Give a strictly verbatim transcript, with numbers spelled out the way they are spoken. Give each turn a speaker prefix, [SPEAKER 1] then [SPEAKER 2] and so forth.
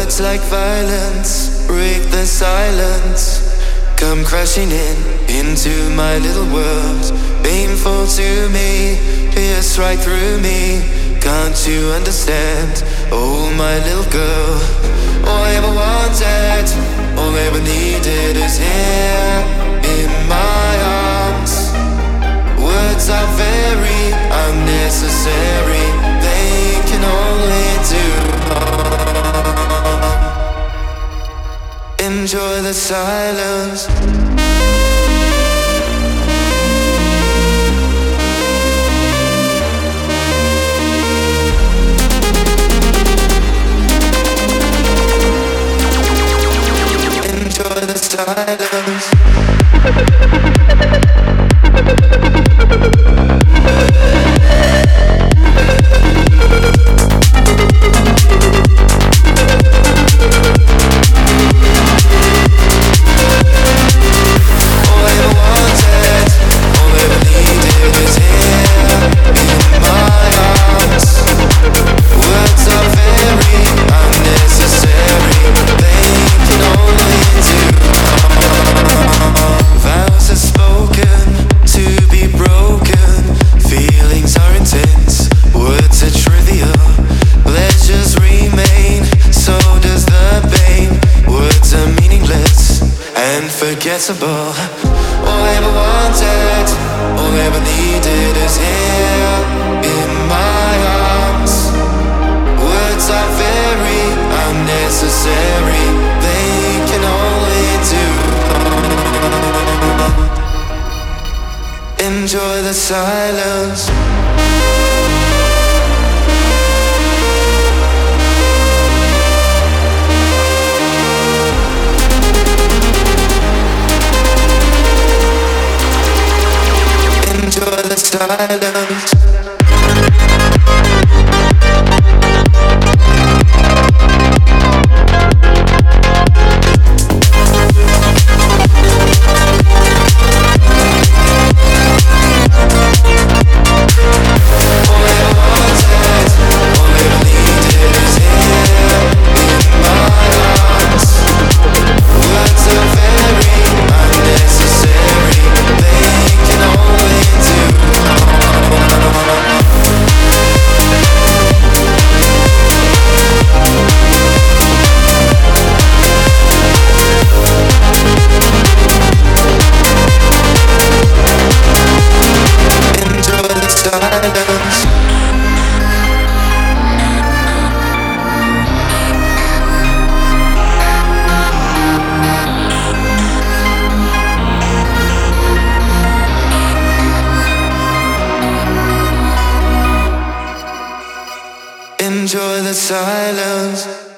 [SPEAKER 1] Words like violence break the silence. Come crashing in into my little world. Painful to me, pierce right through me. Can't you understand? Oh, my little girl. All I ever wanted, all I ever needed is here in my arms. Words are very unnecessary. They can only do harm. Enjoy the silence. Enjoy the silence. Unforgettable. All I ever wanted, all I ever needed is here in my arms. Words are very unnecessary. They can only do harm. Enjoy the silence. Enjoy the silence. Enjoy the silence.